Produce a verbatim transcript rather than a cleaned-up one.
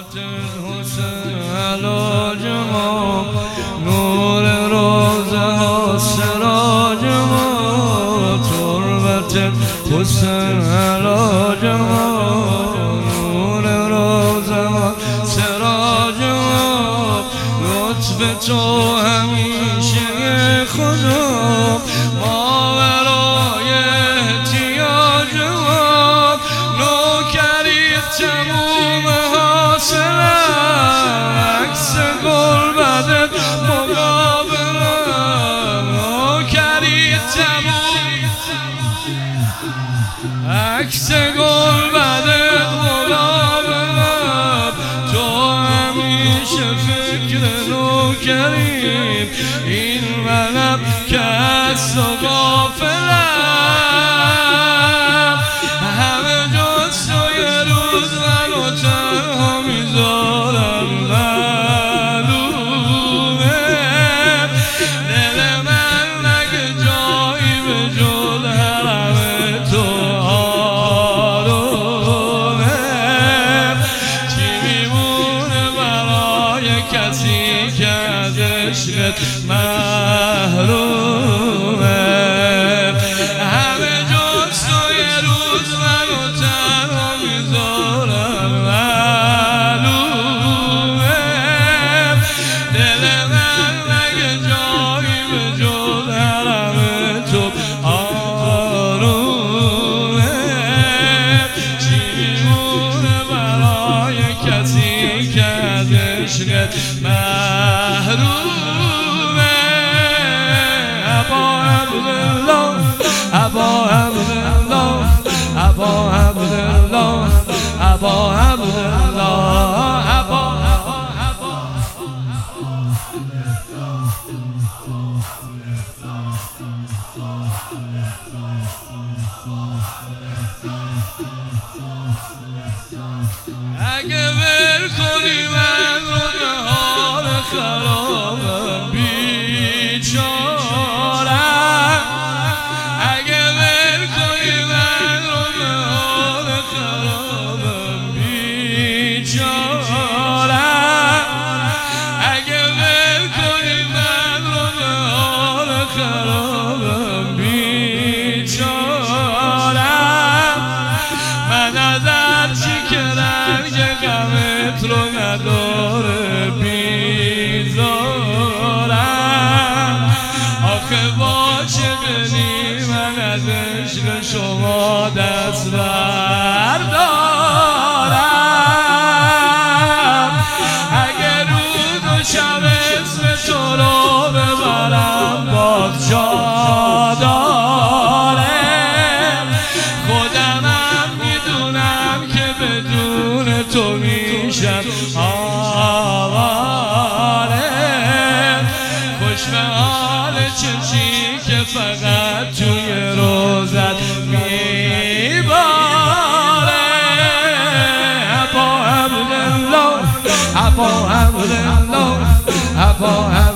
حسین علاج ما، نور روزه ها سراج ما، تربت حسین علاج ما، نور روزه ها سراج ما، لطف تو همیشه خدا، ما برای احتیاج ما، نوکری تموم حاصلم، عکس گلبدت مقابلم، نوکری تموم عکس گلبدت مقابلم، تو همیشه فکر نوکریم، این منم که از تو غافلم، همه جز تو یه روز منو تنها میذارم، معلومه دل من مگه جایی به جز حرم تو آرومه، چی میمونه برای کسی که از عشقت محرومه، همه جز تو یه روز منو تنها میذارم، معلومه دل من مگه جایی به جز حرم تو آرومه، چی میمونه برای کسی که از عشقت محرومه. ابا عبدالله ابا عبدالله ابا عبدالله ابا عبدالله ابا اگه ول کنی من رو به حال خرابم بیچارم، اگه ول کنی من رو به حال خرابم بیچارم، اگه ول کنی من رو به حال خرابم بیچارم، من از هرچی که رنگ غمت رو نداره بیزارم، آخه با چه بلی من از عشق شما دست بردارم، اگه روز و شب اسم تو رو ببرم باز جا داره، خودمم میدونم که بدون تو میشم آواره، خوش به حال چشی که فقط توی روزت میباره. ابا عبدالله ابا عبدالله ابا